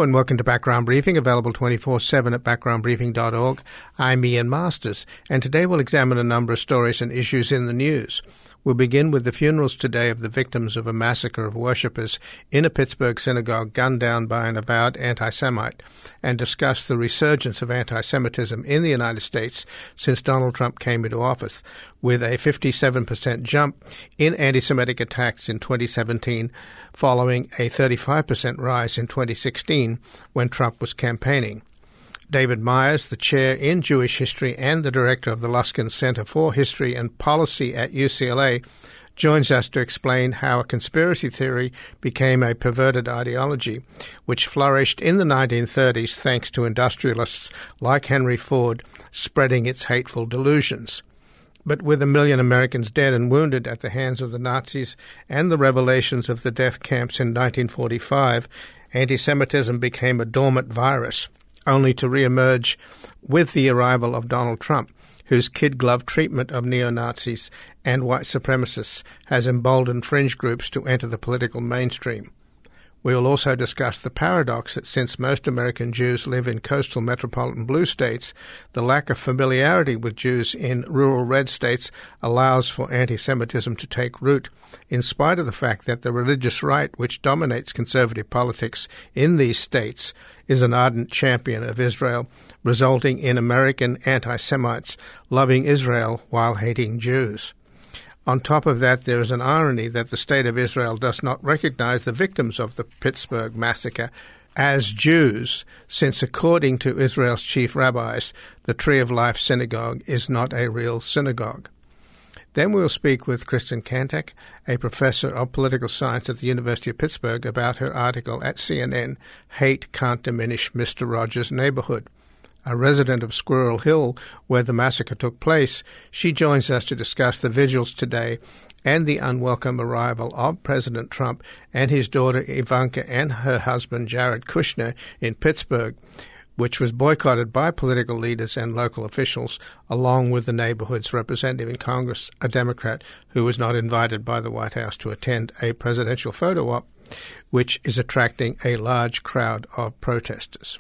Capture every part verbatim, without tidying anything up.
and welcome to Background Briefing, available twenty-four seven at background briefing dot org. I'm Ian Masters, and today we'll examine a number of stories and issues in the news. We'll begin with the funerals today of the victims of a massacre of worshippers in a Pittsburgh synagogue gunned down by an avowed anti-Semite, and discuss the resurgence of anti-Semitism in the United States since Donald Trump came into office, with a fifty-seven percent jump in anti-Semitic attacks in twenty seventeen, following a thirty-five percent rise in twenty sixteen when Trump was campaigning. David Myers, the chair in Jewish history and the director of the Luskin Center for History and Policy at U C L A, joins us to explain how a conspiracy theory became a perverted ideology, which flourished in the nineteen thirties thanks to industrialists like Henry Ford spreading its hateful delusions. But with a million Americans dead and wounded at the hands of the Nazis and the revelations of the death camps in nineteen forty-five, anti-Semitism became a dormant virus, only to re-emerge with the arrival of Donald Trump, whose kid-glove treatment of neo-Nazis and white supremacists has emboldened fringe groups to enter the political mainstream. We will also discuss the paradox that since most American Jews live in coastal metropolitan blue states, the lack of familiarity with Jews in rural red states allows for anti-Semitism to take root, in spite of the fact that the religious right, which dominates conservative politics in these states, is an ardent champion of Israel, resulting in American anti-Semites loving Israel while hating Jews. On top of that, there is an irony that the State of Israel does not recognize the victims of the Pittsburgh massacre as Jews, since according to Israel's chief rabbis, the Tree of Life synagogue is not a real synagogue. Then we will speak with Kristen Kantek, a professor of political science at the University of Pittsburgh, about her article at C N N, Hate Can't Diminish Mister Rogers' Neighborhood. A resident of Squirrel Hill, where the massacre took place, she joins us to discuss the vigils today and the unwelcome arrival of President Trump and his daughter Ivanka and her husband Jared Kushner in Pittsburgh, which was boycotted by political leaders and local officials, along with the neighborhood's representative in Congress, a Democrat who was not invited by the White House to attend a presidential photo op, which is attracting a large crowd of protesters.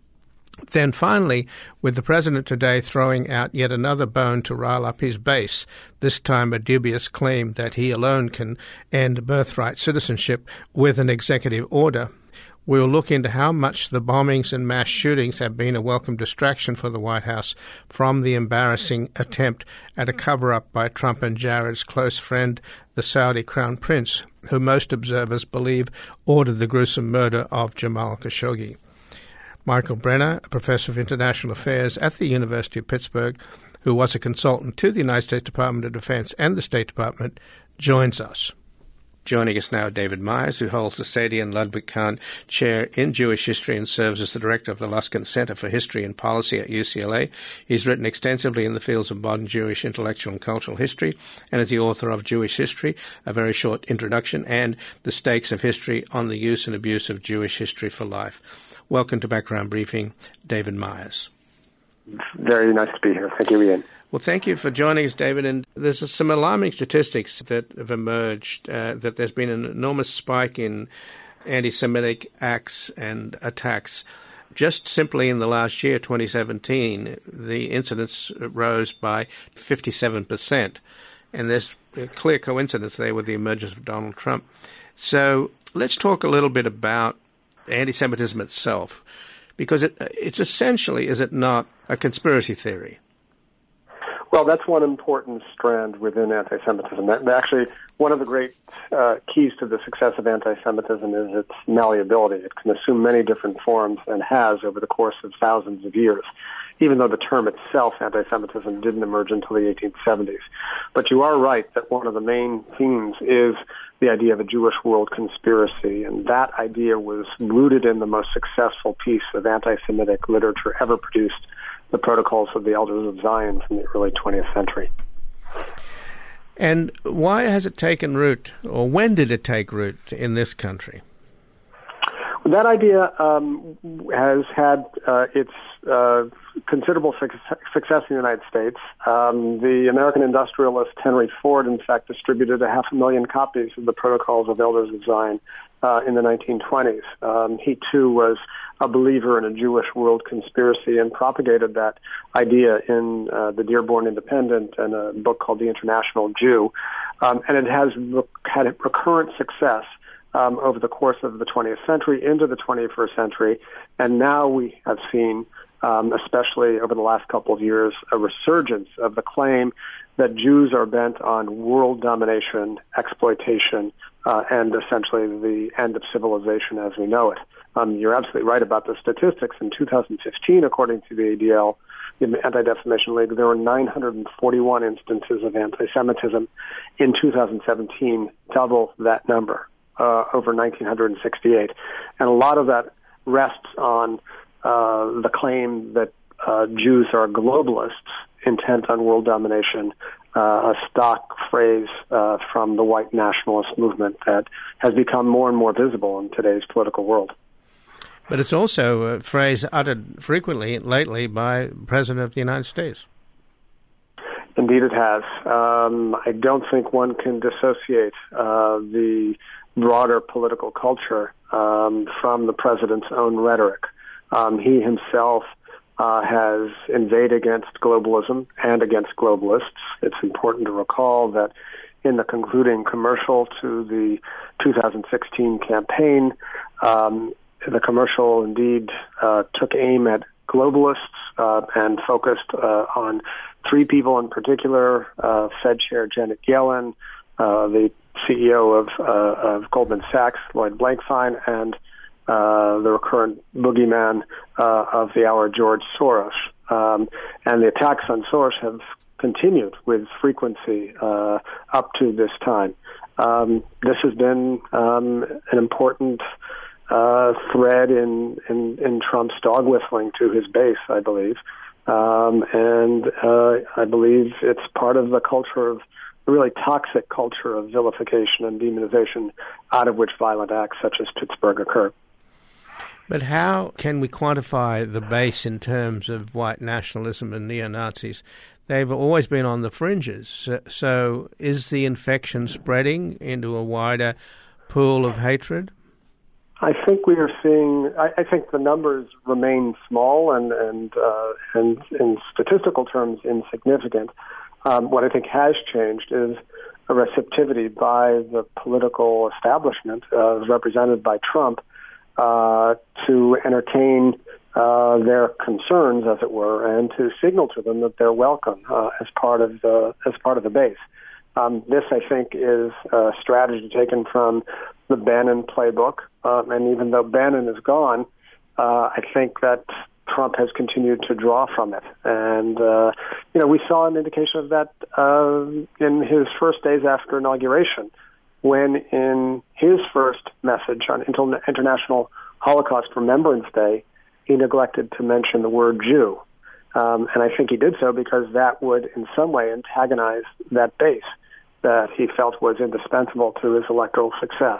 Then finally, with the president today throwing out yet another bone to rile up his base, this time a dubious claim that he alone can end birthright citizenship with an executive order, we will look into how much the bombings and mass shootings have been a welcome distraction for the White House from the embarrassing attempt at a cover-up by Trump and Jared's close friend, the Saudi Crown Prince, who most observers believe ordered the gruesome murder of Jamal Khashoggi. Michael Brenner, a professor of international affairs at the University of Pittsburgh, who was a consultant to the United States Department of Defense and the State Department, joins us. Joining us now, David Myers, who holds the Saadia and Ludwig Kahn Chair in Jewish History and serves as the director of the Luskin Center for History and Policy at U C L A. He's written extensively in the fields of modern Jewish intellectual and cultural history, and is the author of Jewish History, A Very Short Introduction, and The Stakes of History on the Use and Abuse of Jewish History for Life. Welcome to Background Briefing, David Myers. Very nice to be here. Thank you, Ian. Well, thank you for joining us, David. And there's some alarming statistics that have emerged, uh, that there's been an enormous spike in anti-Semitic acts and attacks. Just simply in the last year, twenty seventeen, the incidents rose by fifty-seven percent. And there's a clear coincidence there with the emergence of Donald Trump. So let's talk a little bit about anti-Semitism itself, because it, it's essentially, is it not, a conspiracy theory? Well, that's one important strand within anti-Semitism. That, actually, one of the great uh, keys to the success of anti-Semitism is its malleability. It can assume many different forms and has over the course of thousands of years, even though the term itself, anti-Semitism, didn't emerge until the eighteen seventies. But you are right that one of the main themes is the idea of a Jewish world conspiracy, and that idea was rooted in the most successful piece of anti-Semitic literature ever produced, the Protocols of the Elders of Zion from the early twentieth century. And why has it taken root, or when did it take root in this country? That idea um, has had uh, its uh, considerable su- success in the United States. Um, the American industrialist Henry Ford, in fact, distributed a half a million copies of the Protocols of Elders of Zion uh, in the nineteen twenties. Um, he, too, was a believer in a Jewish world conspiracy and propagated that idea in uh, the Dearborn Independent and a book called The International Jew. Um, and it has re- had recurrent success Um, over the course of the twentieth century into the twenty-first century. And now we have seen, um, especially over the last couple of years, a resurgence of the claim that Jews are bent on world domination, exploitation, uh, and essentially the end of civilization as we know it. Um, you're absolutely right about the statistics. In two thousand fifteen, according to the A D L, the Anti-Defamation League, there were nine hundred forty-one instances of anti-Semitism. In two thousand seventeen, double that number. Uh, over one thousand nine hundred sixty-eight. And a lot of that rests on uh, the claim that uh, Jews are globalists intent on world domination, uh, a stock phrase uh, from the white nationalist movement that has become more and more visible in today's political world. But it's also a phrase uttered frequently lately by the President of the United States. Indeed it has. Um, I don't think one can dissociate uh, the broader political culture um, from the president's own rhetoric. Um, he himself uh, has inveighed against globalism and against globalists. It's important to recall that in the concluding commercial to the two thousand sixteen campaign, um, the commercial indeed uh, took aim at globalists uh, and focused uh, on three people in particular, uh, Fed Chair Janet Yellen, uh, the C E O of, uh, of Goldman Sachs, Lloyd Blankfein, and uh, the recurrent boogeyman uh, of the hour, George Soros. Um, and the attacks on Soros have continued with frequency uh, up to this time. Um, this has been um, an important uh, thread in, in, in Trump's dog whistling to his base, I believe. Um, and uh, I believe it's part of the culture of a really toxic culture of vilification and demonization out of which violent acts such as Pittsburgh occur. But how can we quantify the base in terms of white nationalism and neo-Nazis? They've always been on the fringes. So, so is the infection spreading into a wider pool of hatred? I think we are seeing. I, I think the numbers remain small and and uh, and in statistical terms insignificant. Um, what I think has changed is a receptivity by the political establishment, uh, represented by Trump, uh, to entertain uh, their concerns, as it were, and to signal to them that they're welcome uh, as part of the as part of the base. Um, this, I think, is a strategy taken from the Bannon playbook, um, and even though Bannon is gone, uh, I think that Trump has continued to draw from it. And, uh, you know, we saw an indication of that uh, in his first days after inauguration, when in his first message on International Holocaust Remembrance Day, he neglected to mention the word Jew. Um, and I think he did so because that would in some way antagonize that base that he felt was indispensable to his electoral success.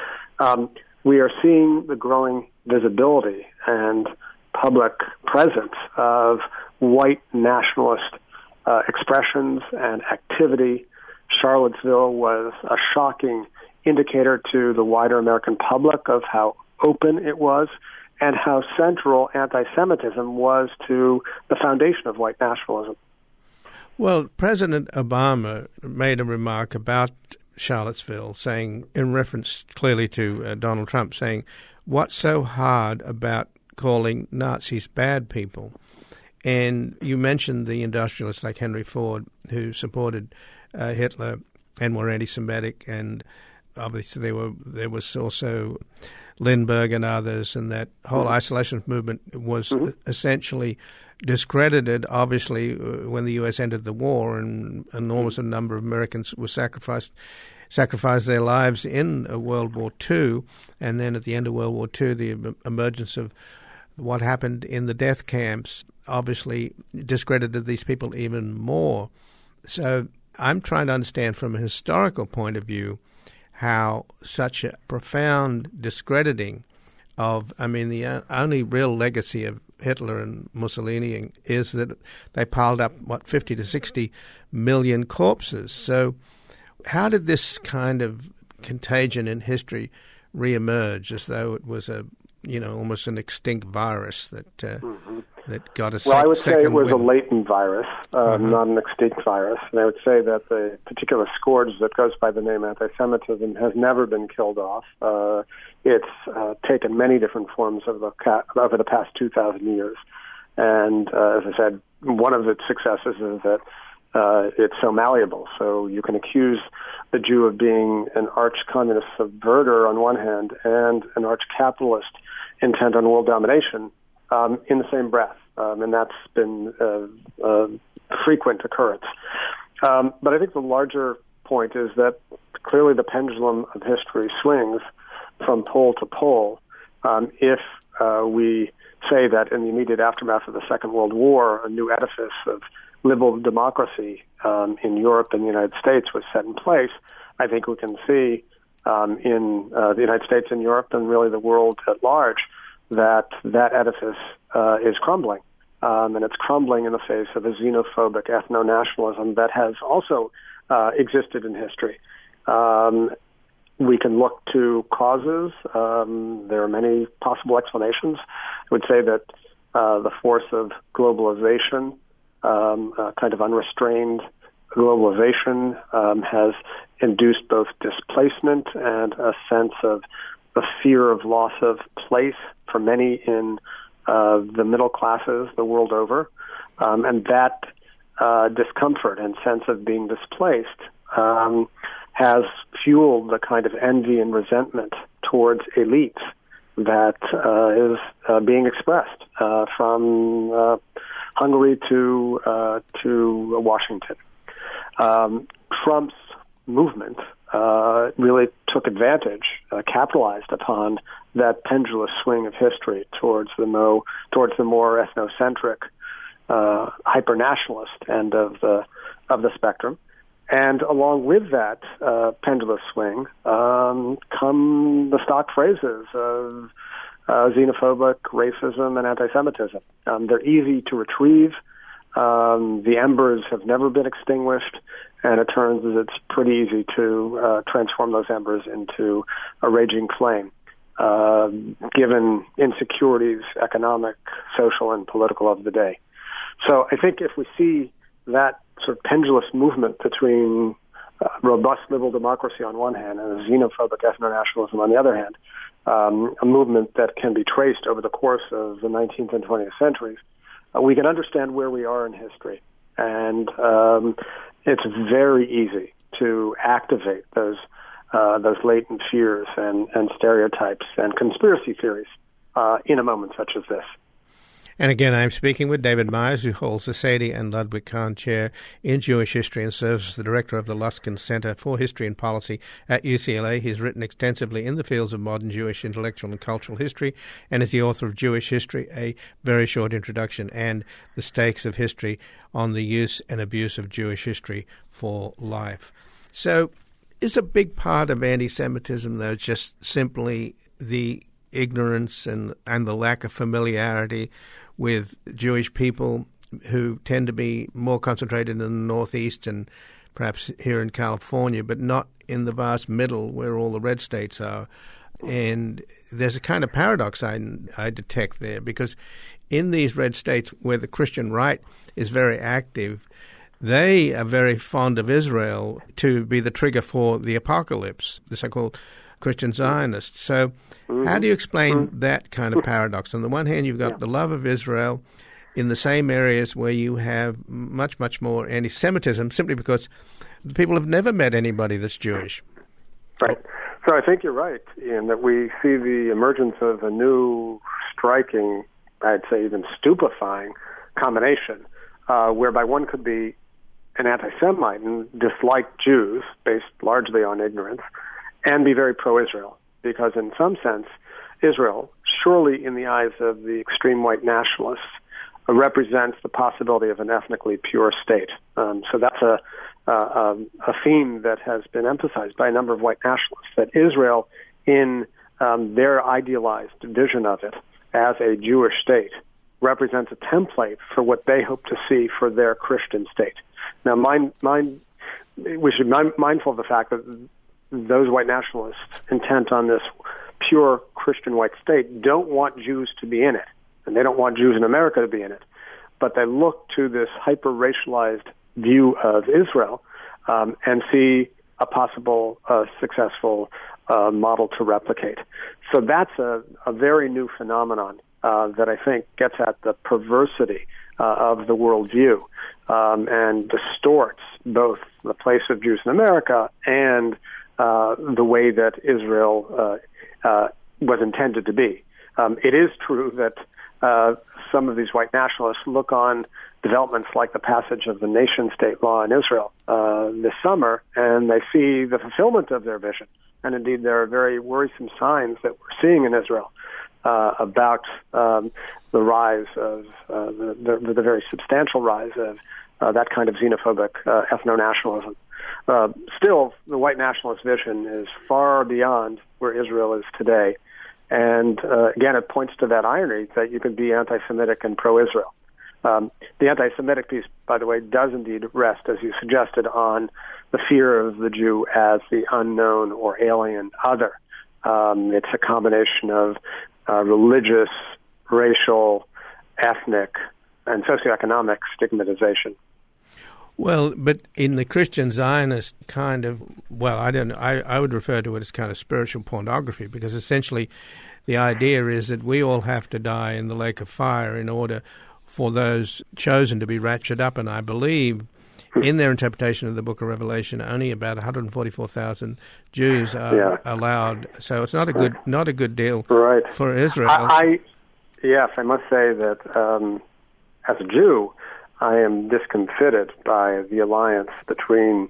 Um, we are seeing the growing visibility and public presence of white nationalist uh, expressions and activity. Charlottesville was a shocking indicator to the wider American public of how open it was and how central anti-Semitism was to the foundation of white nationalism. Well, President Obama made a remark about Charlottesville, saying, in reference clearly to uh, Donald Trump, saying, what's so hard about calling Nazis bad people? And you mentioned the industrialists like Henry Ford, who supported uh, Hitler and were anti-Semitic, and obviously there were there was also Lindbergh and others, and that whole mm-hmm. isolationist movement was mm-hmm. essentially discredited, obviously, when the U S entered the war, and an enormous mm-hmm. number of Americans were sacrificed sacrificed their lives in World War Two, and then at the end of World War Two, the emergence of what happened in the death camps obviously discredited these people even more. So I'm trying to understand from a historical point of view how such a profound discrediting of, I mean, the uh, only real legacy of Hitler and Mussolini is that they piled up, what, fifty to sixty million corpses. So how did this kind of contagion in history reemerge as though it was a, you know, almost an extinct virus that uh, mm-hmm. that got a sec- Well, I would say it was win. a latent virus, uh, uh-huh. not an extinct virus. And I would say that the particular scourge that goes by the name anti-Semitism has never been killed off. Uh, it's uh, taken many different forms over the, ca- over the past two thousand years. And uh, as I said, one of its successes is that uh, it's so malleable. So you can accuse the Jew of being an arch-communist subverter on one hand and an arch-capitalist intent on world domination um, in the same breath. Um, and that's been a, a frequent occurrence. Um, but I think the larger point is that clearly the pendulum of history swings from pole to pole. Um, if uh, we say that in the immediate aftermath of the Second World War, a new edifice of liberal democracy um, in Europe and the United States was set in place, I think we can see um, in uh, the United States and Europe and really the world at large that that edifice uh, is crumbling. Um, and it's crumbling in the face of a xenophobic ethno-nationalism that has also uh, existed in history. Um, we can look to causes. Um, there are many possible explanations. I would say that uh, the force of globalization, um, uh, kind of unrestrained globalization, um, has induced both displacement and a sense of the fear of loss of place for many in uh, the middle classes the world over. Um, and that uh, discomfort and sense of being displaced um, has fueled the kind of envy and resentment towards elites that uh, is uh, being expressed uh, from uh, Hungary to uh, to Washington. Um, Trump's movement uh, really took advantage, uh, capitalized upon that pendulous swing of history towards the mo towards the more ethnocentric, uh, hyper-nationalist end of the of the spectrum. And along with that uh, pendulous swing um, come the stock phrases of uh, xenophobic, racism, and anti-Semitism. Um, they're easy to retrieve. Um, the embers have never been extinguished, and it turns out it's pretty easy to uh, transform those embers into a raging flame, uh, given insecurities, economic, social, and political of the day. So I think if we see that sort of pendulous movement between uh, robust liberal democracy on one hand and a xenophobic ethno-nationalism on the other hand, um, a movement that can be traced over the course of the nineteenth and twentieth centuries, uh, we can understand where we are in history. And um, it's very easy to activate those uh, those latent fears and, and stereotypes and conspiracy theories uh, in a moment such as this. And again, I'm speaking with David Myers, who holds the Sadie and Ludwig Kahn Chair in Jewish History and serves as the director of the Luskin Center for History and Policy at U C L A. He's written extensively in the fields of modern Jewish intellectual and cultural history and is the author of Jewish History, A Very Short Introduction, and The Stakes of History on the Use and Abuse of Jewish History for Life. So is a big part of anti-Semitism, though, just simply the ignorance and, and the lack of familiarity with Jewish people who tend to be more concentrated in the Northeast and perhaps here in California, but not in the vast middle where all the red states are? And there's a kind of paradox I, I detect there, because in these red states where the Christian right is very active, they are very fond of Israel to be the trigger for the apocalypse, the so-called Christian Zionists. So mm-hmm. how do you explain mm-hmm. that kind of paradox? On the one hand, you've got yeah. the love of Israel in the same areas where you have much, much more anti-Semitism, simply because the people have never met anybody that's Jewish. Right. So I think you're right in that we see the emergence of a new, striking, I'd say even stupefying combination, uh, whereby one could be an anti-Semite and dislike Jews based largely on ignorance, and be very pro-Israel, because in some sense, Israel, surely in the eyes of the extreme white nationalists, uh, represents the possibility of an ethnically pure state. Um, so that's a, uh, a theme that has been emphasized by a number of white nationalists, that Israel, in um, their idealized vision of it as a Jewish state represents a template for what they hope to see for their Christian state. Now, mind, mind, we should be mindful of the fact that those white nationalists intent on this pure Christian white state don't want Jews to be in it, and they don't want Jews in America to be in it. But they look to this hyper-racialized view of Israel um, and see a possible uh, successful uh, model to replicate. So that's a, a very new phenomenon uh, that I think gets at the perversity uh, of the worldview um, and distorts both the place of Jews in America and uh, the way that Israel uh, uh, was intended to be. Um, it is true that uh, some of these white nationalists look on developments like the passage of the nation-state law in Israel uh, this summer, and they see the fulfillment of their vision. And indeed, there are very worrisome signs that we're seeing in Israel uh, about um, the rise of, uh, the, the, the very substantial rise of uh, that kind of xenophobic uh, ethno-nationalism. Uh, still, the white nationalist vision is far beyond where Israel is today. And uh, again, it points to that irony that you can be anti-Semitic and pro-Israel. Um, the anti-Semitic piece, by the way, does indeed rest, as you suggested, on the fear of the Jew as the unknown or alien other. Um, it's a combination of uh, religious, racial, ethnic, and socioeconomic stigmatization. Well, but in the Christian Zionist kind of, well, I don't know, I, I would refer to it as kind of spiritual pornography, because essentially the idea is that we all have to die in the lake of fire in order for those chosen to be raptured up. And I believe in their interpretation of the book of Revelation, only about one hundred forty-four thousand Jews are yeah. allowed. So it's not a good not a good deal right. for Israel. I, I, yes, I must say that um, as a Jew, I am discomfited by the alliance between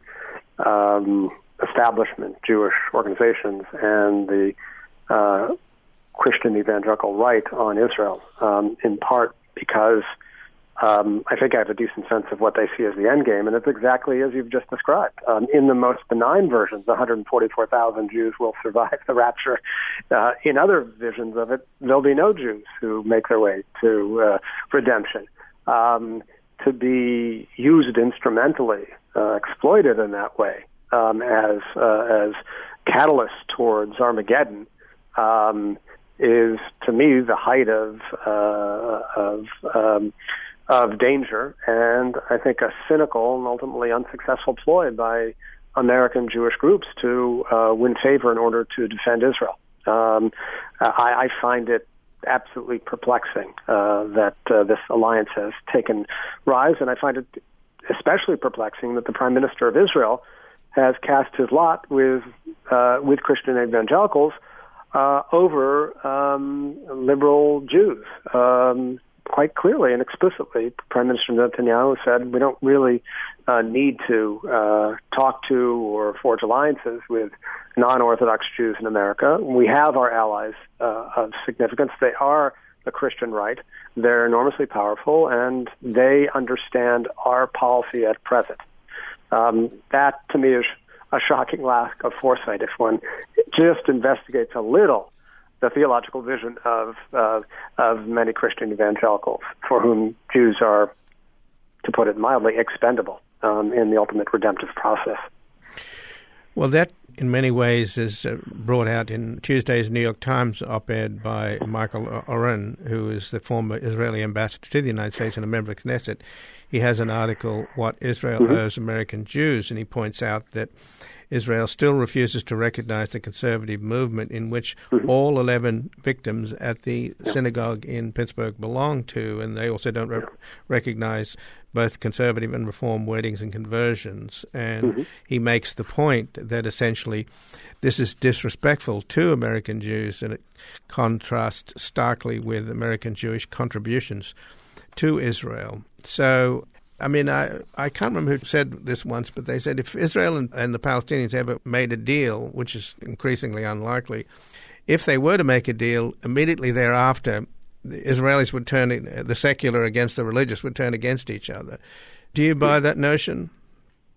um, establishment Jewish organizations and the uh, Christian evangelical right on Israel, um, in part because um, I think I have a decent sense of what they see as the end game, and it's exactly as you've just described. Um, in the most benign versions, one hundred forty-four thousand Jews will survive the rapture. Uh, in other visions of it, there'll be no Jews who make their way to uh, redemption. Um, to be used instrumentally, uh, exploited in that way um, as uh, as catalyst towards Armageddon um, is, to me, the height of uh, of um, of danger, and I think a cynical and ultimately unsuccessful ploy by American Jewish groups to uh, win favor in order to defend Israel. Um, I, I find it absolutely perplexing uh, that uh, this alliance has taken rise, and I find it especially perplexing that the Prime Minister of Israel has cast his lot with uh, with Christian evangelicals uh, over um, liberal Jews. Um, quite clearly and explicitly, Prime Minister Netanyahu said we don't really uh, need to uh, talk to or forge alliances with non-Orthodox Jews in America. We have our allies uh, of significance. They are the Christian right. They're enormously powerful, and they understand our policy at present. Um, that, to me, is a shocking lack of foresight if one just investigates a little the theological vision of uh, of many Christian evangelicals, for whom Jews are, to put it mildly, expendable um, in the ultimate redemptive process. Well, that in many ways is uh, brought out in Tuesday's New York Times op-ed by Michael Oren, who is the former Israeli ambassador to the United States and a member of the Knesset. He has an article, What Israel mm-hmm. Owes American Jews, and he points out that Israel still refuses to recognize the conservative movement in which mm-hmm. all eleven victims at the yeah. synagogue in Pittsburgh belong to, and they also don't re- yeah. recognize both conservative and reform weddings and conversions. And mm-hmm. he makes the point that essentially this is disrespectful to American Jews, and it contrasts starkly with American Jewish contributions to Israel. So, I mean, I, I can't remember who said this once, but they said if Israel and, and the Palestinians ever made a deal, which is increasingly unlikely, if they were to make a deal, immediately thereafter, the Israelis would turn, the secular against the religious would turn against each other. Do you buy that notion?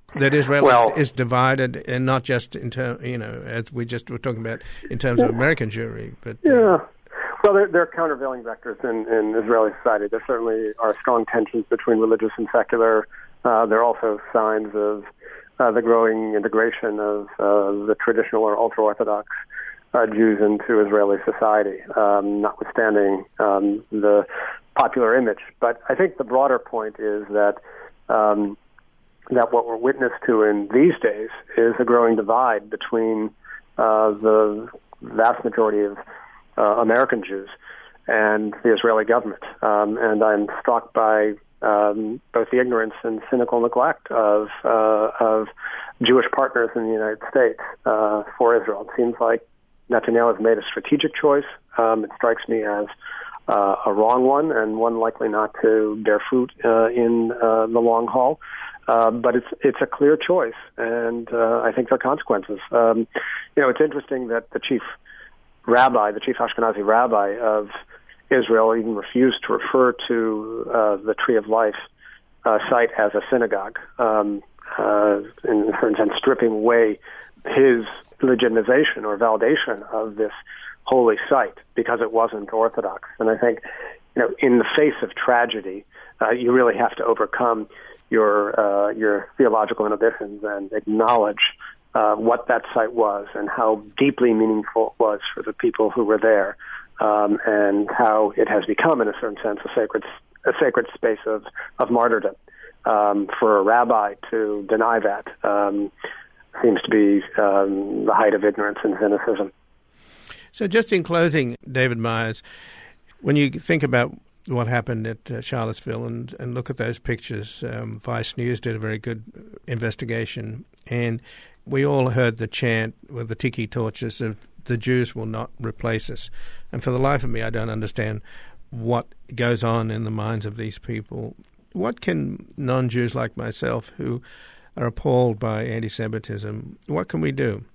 That Israel well, is divided, and not just in terms, you know, as we just were talking about in terms of American Jewry, but uh, yeah. Well, there, there are countervailing vectors in, in Israeli society. There certainly are strong tensions between religious and secular. Uh, there are also signs of uh, the growing integration of uh, the traditional or ultra-Orthodox uh, Jews into Israeli society, um, notwithstanding um, the popular image. But I think the broader point is that um, that what we're witness to in these days is a growing divide between uh, the vast majority of uh, American Jews and the Israeli government. Um, and I'm struck by um, both the ignorance and cynical neglect of uh, of Jewish partners in the United States uh, for Israel. It seems like Netanyahu has made a strategic choice. Um, it strikes me as uh, a wrong one, and one likely not to bear fruit uh, in uh, the long haul. Uh, but it's it's a clear choice, and uh, I think there are consequences. Um, you know, it's interesting that the chief rabbi, the chief Ashkenazi rabbi of Israel, even refused to refer to uh, the Tree of Life uh, site as a synagogue, um, uh, in a certain sense stripping away his legitimization or validation of this holy site because it wasn't Orthodox. And I think, you know, in the face of tragedy, uh, you really have to overcome your uh, your theological inhibitions and acknowledge uh, what that site was and how deeply meaningful it was for the people who were there, um, and how it has become, in a certain sense, a sacred a sacred space of of martyrdom. Um, for a rabbi to deny that um, seems to be um, the height of ignorance and cynicism. So, just in closing, David Myers, when you think about what happened at uh, Charlottesville and, and look at those pictures. Um, Vice News did a very good investigation, and we all heard the chant with the tiki torches of the Jews will not replace us. And for the life of me, I don't understand what goes on in the minds of these people. What can non-Jews like myself who are appalled by anti-Semitism, what can we do?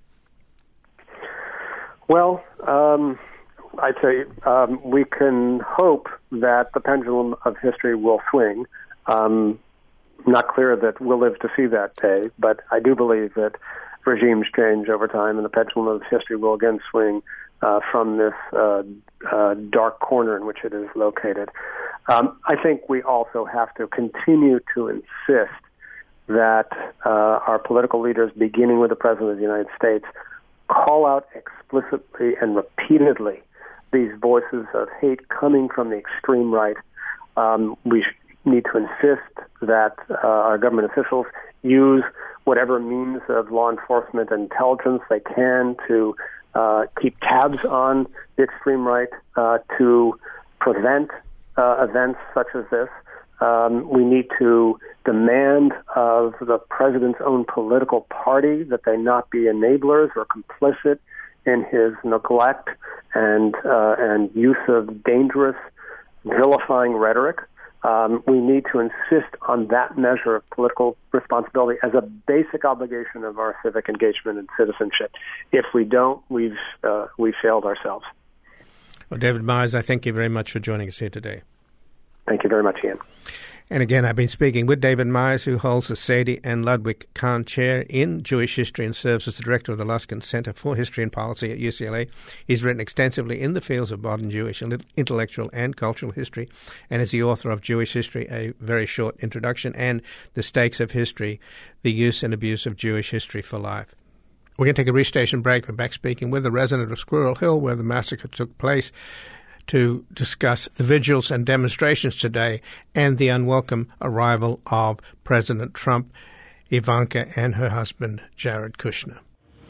Well, um, I'd say um, we can hope that the pendulum of history will swing. Um, not clear that we'll live to see that day, but I do believe that regimes change over time, and the pendulum of history will again swing uh, from this uh, uh, dark corner in which it is located. Um, I think we also have to continue to insist that uh, our political leaders, beginning with the President of the United States, call out explicitly and repeatedly these voices of hate coming from the extreme right. Um, we sh- need to insist that uh, our government officials use whatever means of law enforcement and intelligence they can to uh, keep tabs on the extreme right, uh, to prevent uh, events such as this. Um, we need to demand of the president's own political party that they not be enablers or complicit in his neglect and uh, and use of dangerous, vilifying rhetoric. Um, we need to insist on that measure of political responsibility as a basic obligation of our civic engagement and citizenship. If we don't, we've uh, we've failed ourselves. Well, David Myers, I thank you very much for joining us here today. Thank you very much, Ian. And again, I've been speaking with David Myers, who holds the Sadie and Ludwig Kahn Chair in Jewish History and serves as the director of the Luskin Center for History and Policy at U C L A. He's written extensively in the fields of modern Jewish intellectual and cultural history, and is the author of Jewish History, A Very Short Introduction, and The Stakes of History, The Use and Abuse of Jewish History for Life. We're going to take a re-station break. We're back speaking with a resident of Squirrel Hill, where the massacre took place, to discuss the vigils and demonstrations today and the unwelcome arrival of President Trump, Ivanka, and her husband, Jared Kushner.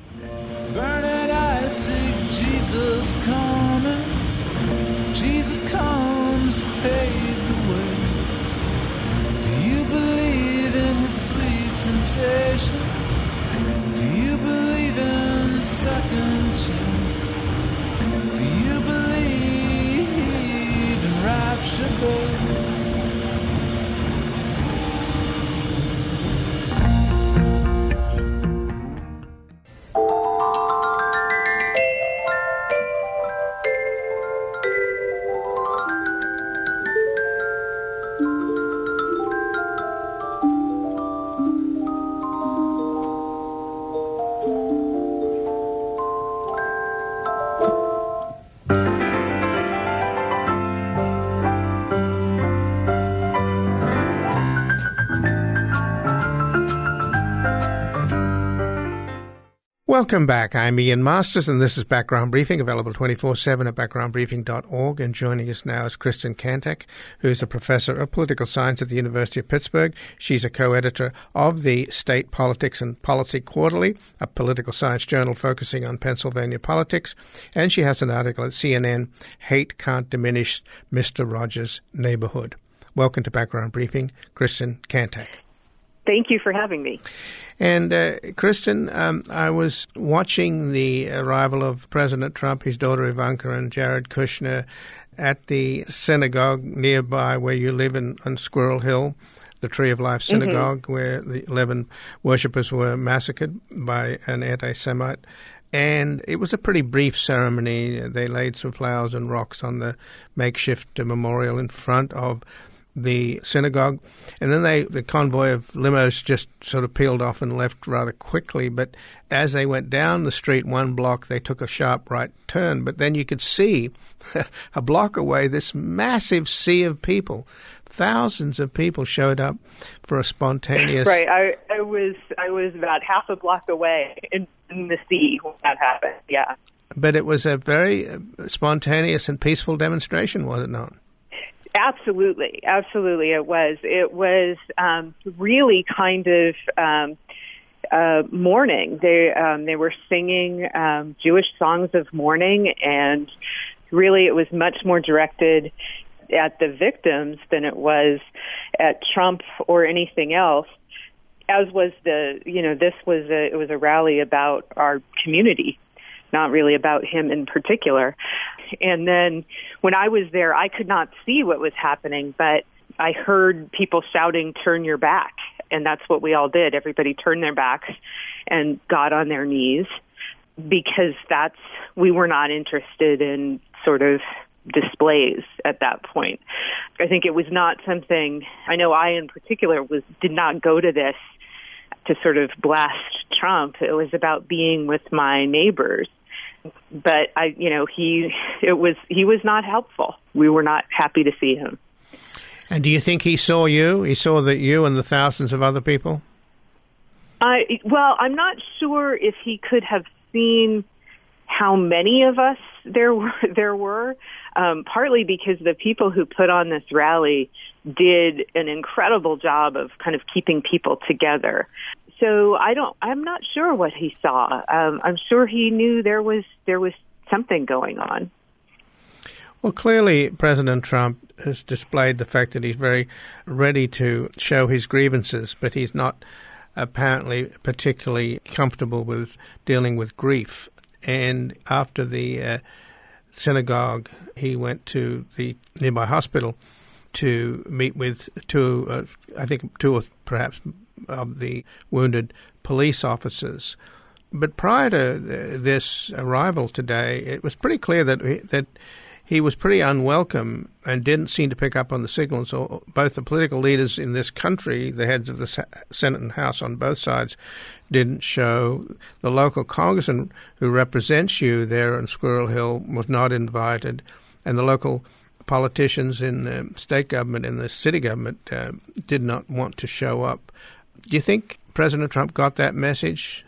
Burning eyes see Jesus coming. Jesus comes to pave the way. Do you believe in his sweet sensation? Do you believe in the second chance? Do you believe rapture, baby? Welcome back. I'm Ian Masters, and this is Background Briefing, available twenty-four seven at background briefing dot org. And joining us now is Kristen Kantak, who's a professor of political science at the University of Pittsburgh. She's a co-editor of the State Politics and Policy Quarterly, a political science journal focusing on Pennsylvania politics. And she has an article at C N N, Hate Can't Diminish Mister Rogers' Neighborhood. Welcome to Background Briefing, Kristen Kantak. Thank you for having me. And, uh, Kristen, um, I was watching the arrival of President Trump, his daughter Ivanka, and Jared Kushner at the synagogue nearby where you live in, on Squirrel Hill, the Tree of Life Synagogue, mm-hmm. where the eleven worshippers were massacred by an anti-Semite. And it was a pretty brief ceremony. They laid some flowers and rocks on the makeshift memorial in front of the synagogue, and then they the convoy of limos just sort of peeled off and left rather quickly. But as they went down the street one block, they took a sharp right turn. But then you could see a block away this massive sea of people. Thousands of people showed up for a spontaneous. Right, I, I was I was about half a block away in, in the sea when that happened. Yeah, but it was a very spontaneous and peaceful demonstration, was it not? Absolutely, absolutely, it was. It was um, really kind of um, uh, mourning. They um, they were singing um, Jewish songs of mourning, and really, it was much more directed at the victims than it was at Trump or anything else. As was the, you know, this was a it was a rally about our community, not really about him in particular. And then when I was there, I could not see what was happening, but I heard people shouting, "Turn your back." And that's what we all did. Everybody turned their backs and got on their knees, because that's, we were not interested in sort of displays at that point. I think it was not something, I know I in particular was did not go to this to sort of blast Trump. It was about being with my neighbors. But I, you know, he, it was, he was not helpful. We were not happy to see him. And do you think he saw you? He saw that you and the thousands of other people? I, well, I'm not sure if he could have seen how many of us there were, there were, um, partly because the people who put on this rally did an incredible job of kind of keeping people together. So I don't, I'm not sure what he saw. Um, I'm sure he knew there was there was something going on. Well, clearly President Trump has displayed the fact that he's very ready to show his grievances, but he's not apparently particularly comfortable with dealing with grief. And after the uh, synagogue, he went to the nearby hospital to meet with two, uh, I think two or perhaps of the wounded police officers. But prior to this arrival today, it was pretty clear that he, that he was pretty unwelcome and didn't seem to pick up on the signals. Or both the political leaders in this country, the heads of the Senate and House on both sides, didn't show. The local congressman who represents you there on Squirrel Hill was not invited, and the local politicians in the state government and the city government uh, did not want to show up. Do you think President Trump got that message?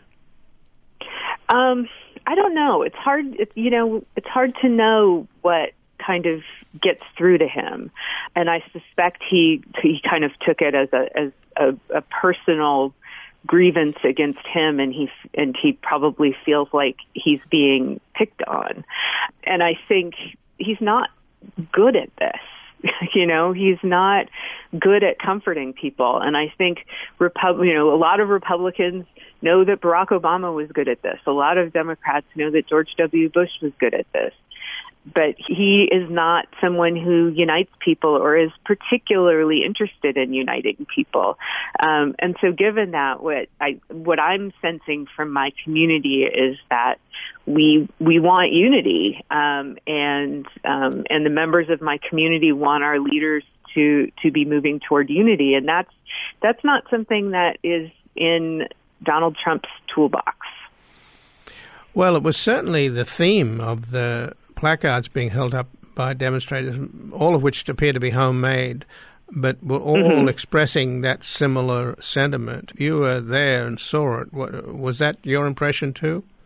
Um, I don't know. It's hard, it, you know, it's hard to know what kind of gets through to him. And I suspect he he kind of took it as a as a, a personal grievance against him, and he and he probably feels like he's being picked on. And I think he's not good at this. You know, he's not good at comforting people. And I think, Repub- you know, a lot of Republicans know that Barack Obama was good at this. A lot of Democrats know that George W. Bush was good at this. But he is not someone who unites people or is particularly interested in uniting people. Um, and so given that, what I, what I'm sensing from my community is that we we want unity, um, and um, and the members of my community want our leaders to to be moving toward unity, and that's that's not something that is in Donald Trump's toolbox. Well, it was certainly the theme of the placards being held up by demonstrators, all of which appear to be homemade, but were all mm-hmm. expressing that similar sentiment. You were there and saw it. Was that your impression too?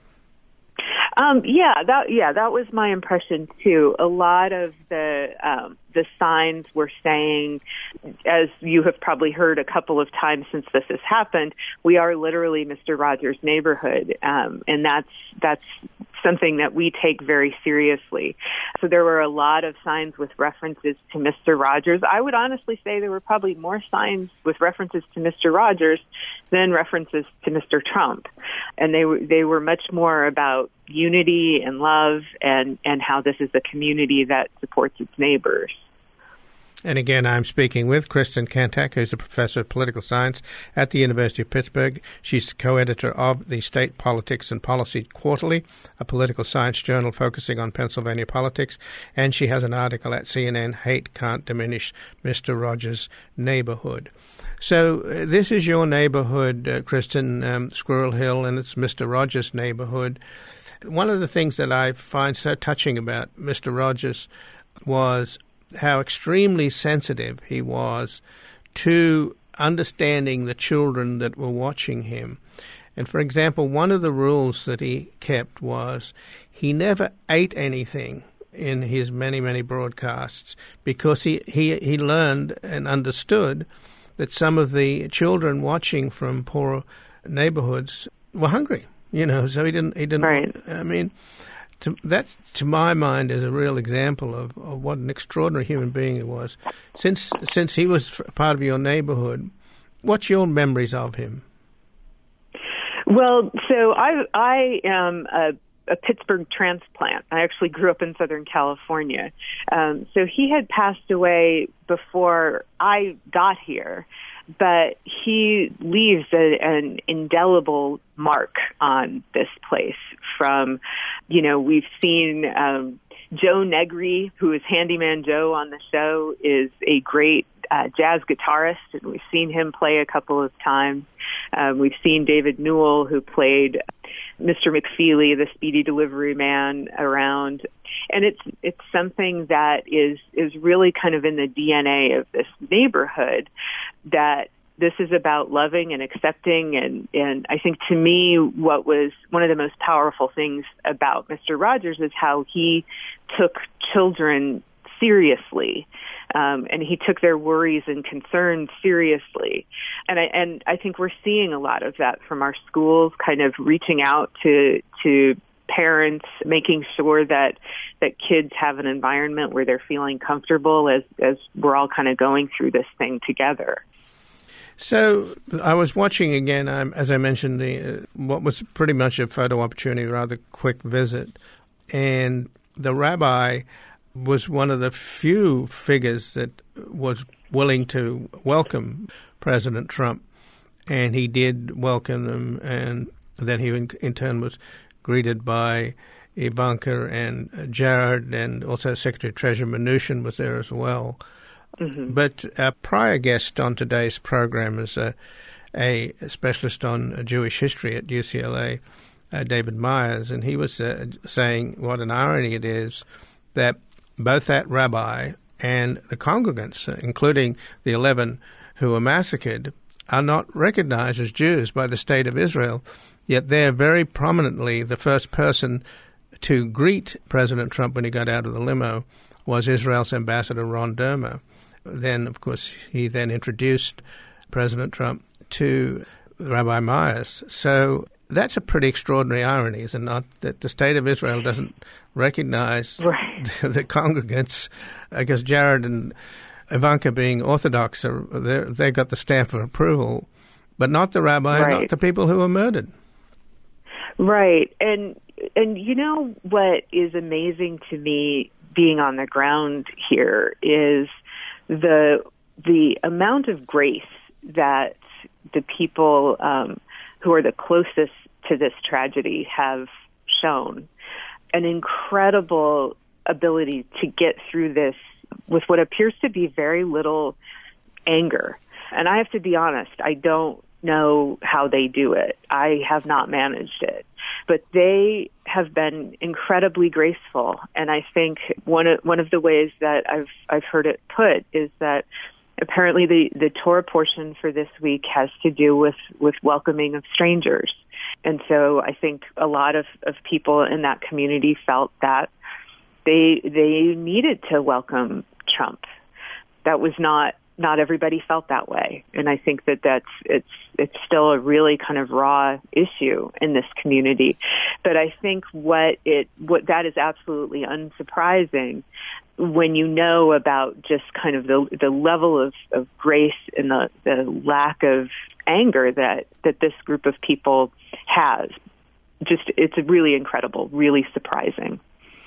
Um, yeah, that yeah, that was my impression too. A lot of the um, the signs were saying, as you have probably heard a couple of times since this has happened, we are literally Mister Rogers' neighborhood, um, and that's that's something that we take very seriously. So there were a lot of signs with references to Mister Rogers. I would honestly say there were probably more signs with references to Mister Rogers than references to Mister Trump, and they were they were much more about unity and love, and, and how this is a community that supports its neighbors. And again, I'm speaking with Kristen Kantak, who's a professor of political science at the University of Pittsburgh. She's co-editor of the State Politics and Policy Quarterly, a political science journal focusing on Pennsylvania politics, and she has an article at C N N, Hate Can't Diminish Mister Rogers' Neighborhood. So uh, this is your neighborhood, uh, Kristen, um, Squirrel Hill, and it's Mister Rogers' neighborhood. One of the things that I find so touching about Mister Rogers was how extremely sensitive he was to understanding the children that were watching him. And for example, one of the rules that he kept was he never ate anything in his many, many broadcasts because he, he, he learned and understood that some of the children watching from poor neighborhoods were hungry. You know, so he didn't. He didn't. Right. I mean, to, that, to my mind, is a real example of, of what an extraordinary human being he was. Since since he was part of your neighborhood, what's your memories of him? Well, so I I am a, a Pittsburgh transplant. I actually grew up in Southern California. Um, so he had passed away before I got here. But he leaves a, an indelible mark on this place. From, you know, we've seen um, Joe Negri, who is Handyman Joe on the show, is a great uh, jazz guitarist, and we've seen him play a couple of times. Um, we've seen David Newell, who played Mister McFeely, the Speedy Delivery Man, around. And it's it's something that is is really kind of in the D N A of this neighborhood, that this is about loving and accepting. And, and I think to me, what was one of the most powerful things about Mister Rogers is how he took children seriously. Um, and he took their worries and concerns seriously. And I, and I think we're seeing a lot of that from our schools, kind of reaching out to to parents, making sure that that kids have an environment where they're feeling comfortable as, as we're all kind of going through this thing together. So I was watching again, um, as I mentioned, the uh, what was pretty much a photo opportunity, rather quick visit. And the rabbi was one of the few figures that was willing to welcome President Trump. And he did welcome them, and then he in, in turn was greeted by Ivanka and Jared, and also Secretary of Treasury Mnuchin was there as well. Mm-hmm. But our prior guest on today's program is a, a specialist on Jewish history at U C L A, uh, David Myers, and he was uh, saying what an irony it is that both that rabbi and the congregants, including the eleven who were massacred, are not recognized as Jews by the State of Israel, yet they're very prominently the first person to greet President Trump when he got out of the limo was Israel's ambassador Ron Dermer. Then, of course, he then introduced President Trump to Rabbi Myers. So that's a pretty extraordinary irony, is it not, that the State of Israel doesn't recognize right. the congregants. I guess Jared and Ivanka, being Orthodox, are, they got the stamp of approval, but not the rabbi, right. not the people who were murdered. Right. And, and you know what is amazing to me being on the ground here is the the amount of grace that the people um, who are the closest to this tragedy have shown. An incredible ability to get through this with what appears to be very little anger. And I have to be honest, I don't know how they do it. I have not managed it. But they have been incredibly graceful, and I think one of one of the ways that I've I've heard it put is that apparently the, the Torah portion for this week has to do with, with welcoming of strangers. And so I think a lot of, of people in that community felt that they they needed to welcome Trump. That was not not everybody felt that way, and I think that that's it's it's still a really kind of raw issue in this community. But I think what it what that is absolutely unsurprising when you know about just kind of the the level of, of grace and the, the lack of anger that, that this group of people has. Just it's really incredible, really surprising.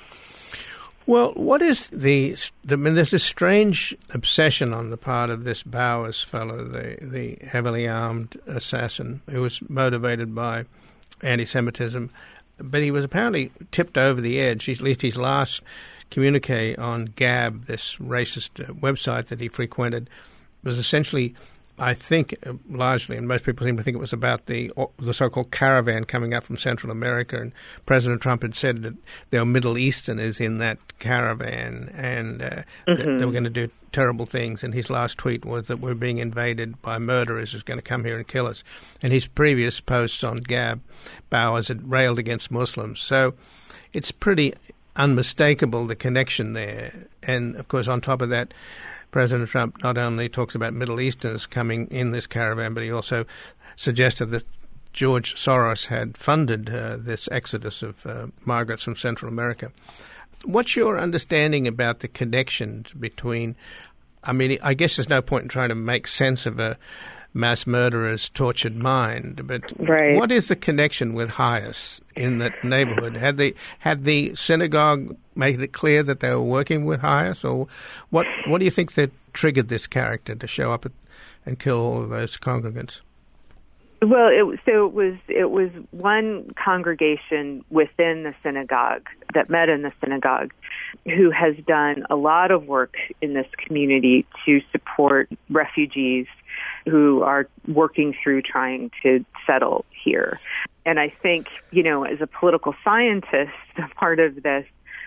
Well, what is the, the, I mean, there's a strange obsession on the part of this Bowers fellow, the, the heavily armed assassin, who was motivated by anti-Semitism, but he was apparently tipped over the edge. At least his last communique on Gab, this racist uh, website that he frequented, was essentially, I think, uh, largely, and most people seem to think it was about the the so-called caravan coming up from Central America, and President Trump had said that there were Middle Easterners in that caravan, and uh, mm-hmm. that they were going to do terrible things. And his last tweet was that we're being invaded by murderers who's going to come here and kill us. And his previous posts on Gab, Bowers had railed against Muslims. So it's pretty unmistakable, the connection there. And, of course, on top of that, President Trump not only talks about Middle Easterners coming in this caravan, but he also suggested that George Soros had funded uh, this exodus of uh, migrants from Central America. What's your understanding about the connections between, I mean, I guess there's no point in trying to make sense of a mass murderer's tortured mind, but right. What is the connection with Hias in that neighborhood? Had the had the synagogue made it clear that they were working with Hias, or what? What do you think that triggered this character to show up at, and kill all of those congregants? Well, it, so it was it was one congregation within the synagogue that met in the synagogue who has done a lot of work in this community to support refugees who are working through trying to settle here. And I think, you know, as a political scientist, a part of this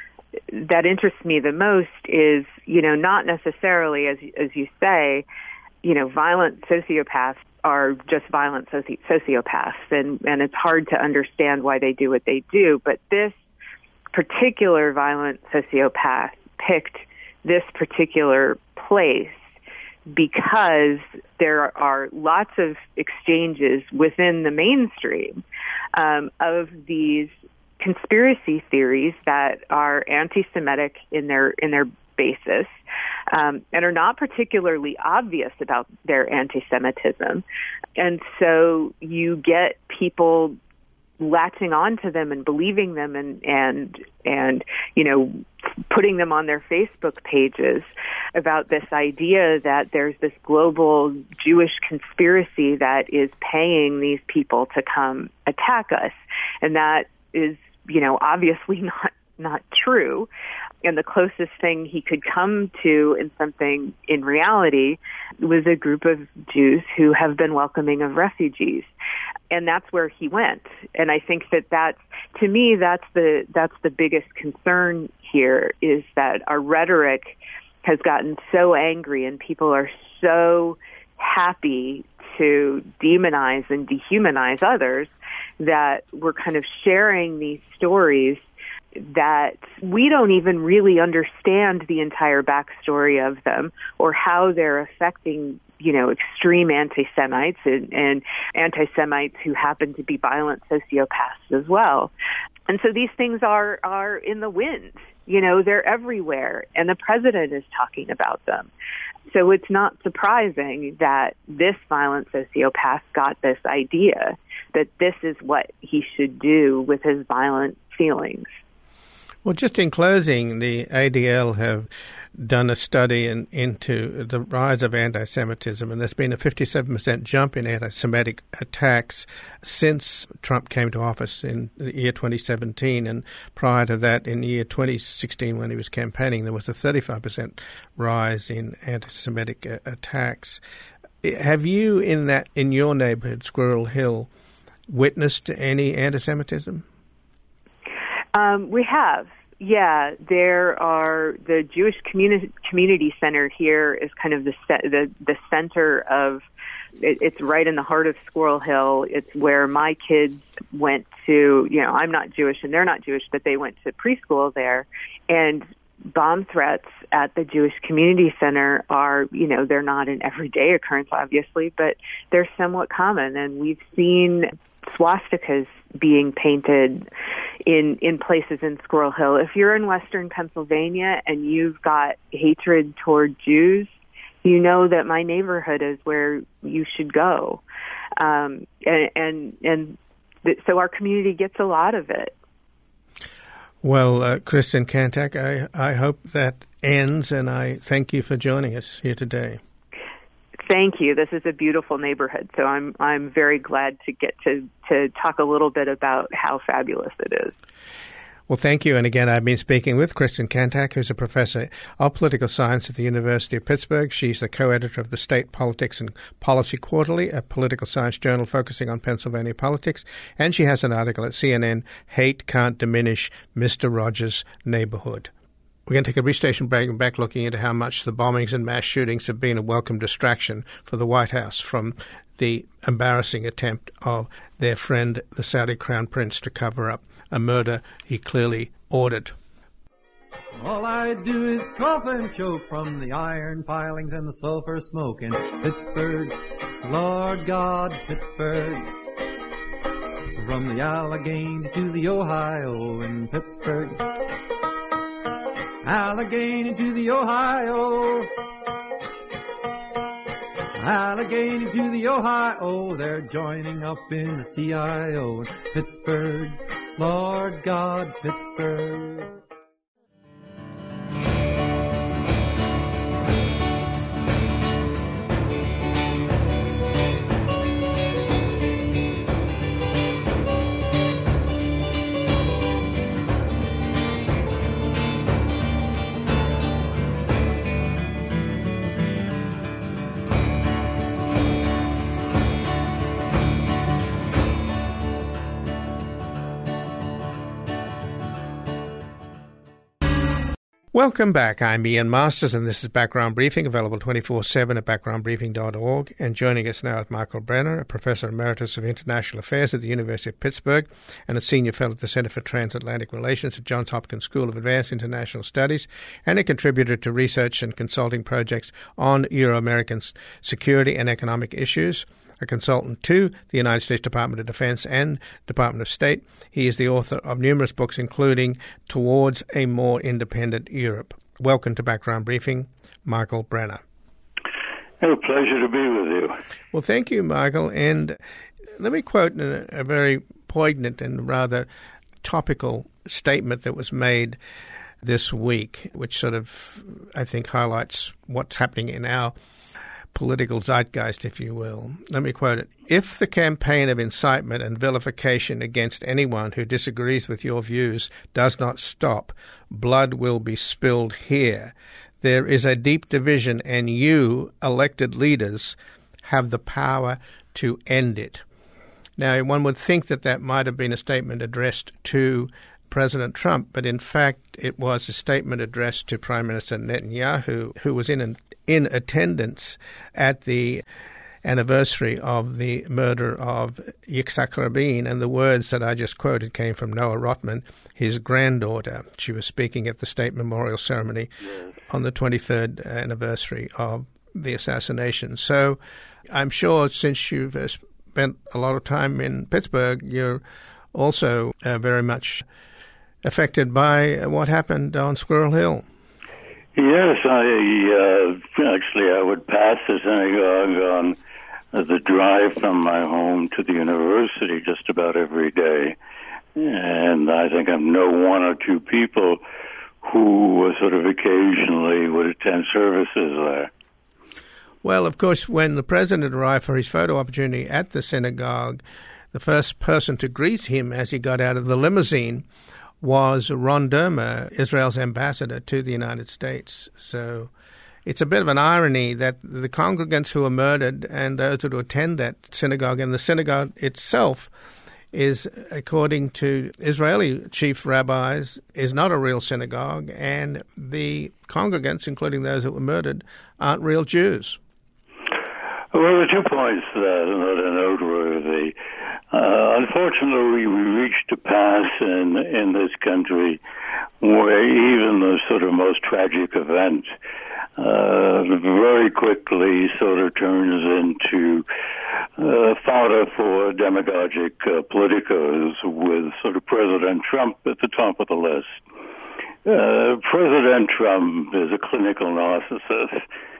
that interests me the most is, you know, not necessarily, as as you say, you know, violent sociopaths are just violent soci- sociopaths, and, and it's hard to understand why they do what they do. But this particular violent sociopath picked this particular place because there are lots of exchanges within the mainstream um, of these conspiracy theories that are anti-Semitic in their in their basis, um, and are not particularly obvious about their anti-Semitism. And so you get people latching onto them and believing them and, and, and, you know, putting them on their Facebook pages about this idea that there's this global Jewish conspiracy that is paying these people to come attack us. And that is, you know, obviously not, not true. And the closest thing he could come to in something in reality was a group of Jews who have been welcoming of refugees. And that's where he went. And I think that that's, to me, that's the, that's the biggest concern here, is that our rhetoric has gotten so angry and people are so happy to demonize and dehumanize others that we're kind of sharing these stories that we don't even really understand the entire backstory of them or how they're affecting, you know, extreme anti-Semites and, and anti-Semites who happen to be violent sociopaths as well. And so these things are, are in the wind. You know, they're everywhere, and the president is talking about them. So it's not surprising that this violent sociopath got this idea that this is what he should do with his violent feelings. Well, just in closing, the A D L have done a study in, into the rise of anti-Semitism, and there's been a fifty-seven percent jump in anti-Semitic attacks since Trump came to office in the year twenty seventeen, and prior to that, in the year twenty sixteen, when he was campaigning, there was a thirty-five percent rise in anti-Semitic uh, attacks. Have you, in that in your neighborhood, Squirrel Hill, witnessed any anti-Semitism? Um, we have, yeah. There are the Jewish Community Community Center here is kind of the the the center of it, it's right in the heart of Squirrel Hill. It's where my kids went to, you know, I'm not Jewish and they're not Jewish, but they went to preschool there. And bomb threats at the Jewish Community Center are, you know, they're not an everyday occurrence, obviously, but they're somewhat common. And we've seen swastikas being painted in in places in Squirrel Hill. If you're in Western Pennsylvania and you've got hatred toward Jews, you know that my neighborhood is where you should go. Um, and and, and th- so our community gets a lot of it. Well, uh, Kristen Cantak, I, I hope that ends, and I thank you for joining us here today. Thank you. This is a beautiful neighborhood, so I'm I'm very glad to get to, to talk a little bit about how fabulous it is. Well, thank you. And again, I've been speaking with Kristen Cantak, who's a professor of political science at the University of Pittsburgh. She's the co-editor of the State Politics and Policy Quarterly, a political science journal focusing on Pennsylvania politics. And she has an article at C N N, Hate Can't Diminish Mister Rogers' Neighborhood. We're going to take a brief station break and back looking into how much the bombings and mass shootings have been a welcome distraction for the White House from the embarrassing attempt of their friend, the Saudi Crown Prince, to cover up a murder he clearly ordered. All I do is cough and choke from the iron filings and the sulfur smoke in Pittsburgh, Lord God, Pittsburgh. From the Allegheny to the Ohio in Pittsburgh, Allegheny to the Ohio, Allegheny to the Ohio, they're joining up in the C I O in Pittsburgh, Lord God, Pittsburgh. Welcome back. I'm Ian Masters, and this is Background Briefing, available twenty-four seven at background briefing dot org. And joining us now is Michael Brenner, a Professor Emeritus of International Affairs at the University of Pittsburgh and a Senior Fellow at the Center for Transatlantic Relations at Johns Hopkins School of Advanced International Studies, and a contributor to research and consulting projects on Euro-American security and economic issues. A consultant to the United States Department of Defense and Department of State. He is the author of numerous books, including Towards a More Independent Europe. Welcome to Background Briefing, Michael Brenner. It's a pleasure to be with you. Well, thank you, Michael. And let me quote a, a very poignant and rather topical statement that was made this week, which sort of, I think, highlights what's happening in our political zeitgeist, if you will. Let me quote it. If the campaign of incitement and vilification against anyone who disagrees with your views does not stop, blood will be spilled here. There is a deep division, and you, elected leaders, have the power to end it. Now, one would think that that might have been a statement addressed to President Trump, but in fact it was a statement addressed to Prime Minister Netanyahu, who was in an, in attendance at the anniversary of the murder of Yitzhak Rabin, and the words that I just quoted came from Noah Rotman, his granddaughter. She was speaking at the state memorial ceremony yes. on the twenty-third anniversary of the assassination. So I'm sure since you've spent a lot of time in Pittsburgh, you're also uh, very much affected by what happened on Squirrel Hill. Yes, I uh, actually I would pass the synagogue on the drive from my home to the university just about every day, and I think I know one or two people who sort of occasionally would attend services there. Well, of course, when the president arrived for his photo opportunity at the synagogue, the first person to greet him as he got out of the limousine was Ron Dermer, Israel's ambassador to the United States. So it's a bit of an irony that the congregants who were murdered and those who attend that synagogue, and the synagogue itself is, according to Israeli chief rabbis, is not a real synagogue, and the congregants, including those that were murdered, aren't real Jews. Well, there are two points that are noteworthy. Uh, unfortunately, we reached a pass in in this country where even the sort of most tragic event uh, very quickly sort of turns into uh, fodder for demagogic uh, politicos, with sort of President Trump at the top of the list. Uh, President Trump is a clinical narcissist,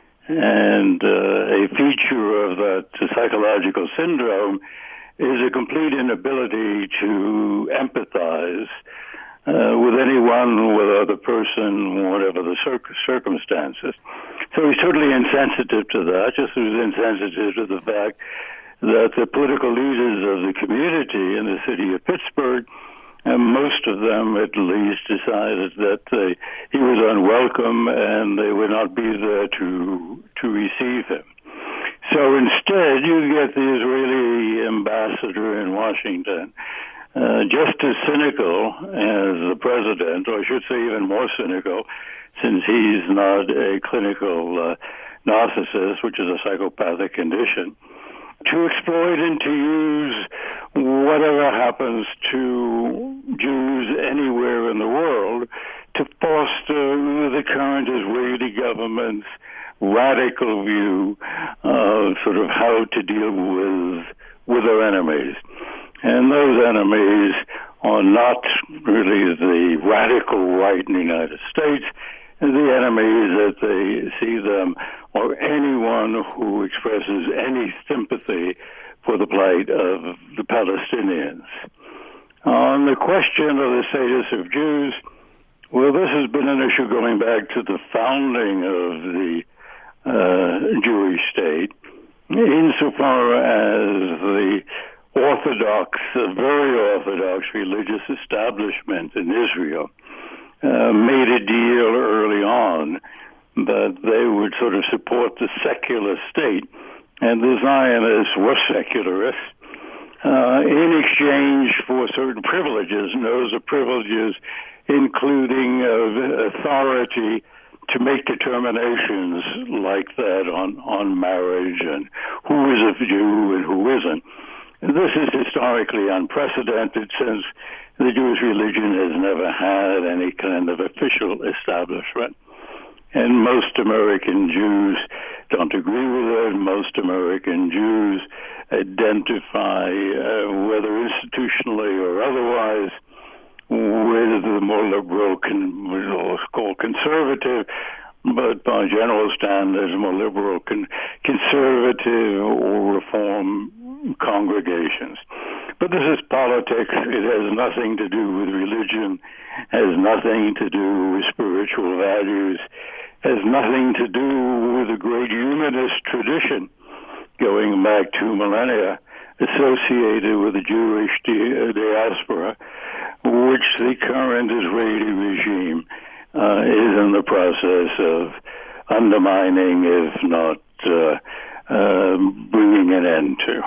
and uh, a feature of that psychological syndrome is a complete inability to empathize uh, with anyone, with other person, whatever the cir- circumstances. So he's totally insensitive to that, just as he's insensitive to the fact that the political leaders of the community in the city of Pittsburgh, and most of them at least, decided that they, he was unwelcome and they would not be there to to receive him. So instead, you get the Israeli ambassador in Washington, uh, just as cynical as the president, or I should say even more cynical, since he's not a clinical uh, narcissist, which is a psychopathic condition, to exploit and to use whatever happens to Jews anywhere in the world to foster the current Israeli government's radical view of sort of how to deal with with their enemies. And those enemies are not really the radical right in the United States. The enemies that they see them are anyone who expresses any sympathy for the plight of the Palestinians. On the question of the status of Jews, well, this has been an issue going back to the founding of the uh, Jewish state, insofar as the Orthodox, uh, very Orthodox religious establishment in Israel uh, made a deal early on that they would sort of support the secular state, and the Zionists were secularists, uh, in exchange for certain privileges, and those are privileges including uh, authority to make determinations like that on, on marriage and who is a Jew and who isn't. And this is historically unprecedented, since the Jewish religion has never had any kind of official establishment. And most American Jews don't agree with it. Most American Jews identify, uh, whether institutionally or otherwise, with the more liberal, con- what's called conservative, but by general standards, more liberal, con- conservative or reform congregations. But this is politics. It has nothing to do with religion, has nothing to do with spiritual values, has nothing to do with a great humanist tradition going back two millennia associated with the Jewish di- diaspora, which the current Israeli regime uh, is in the process of undermining, if not uh, uh, bringing an end to.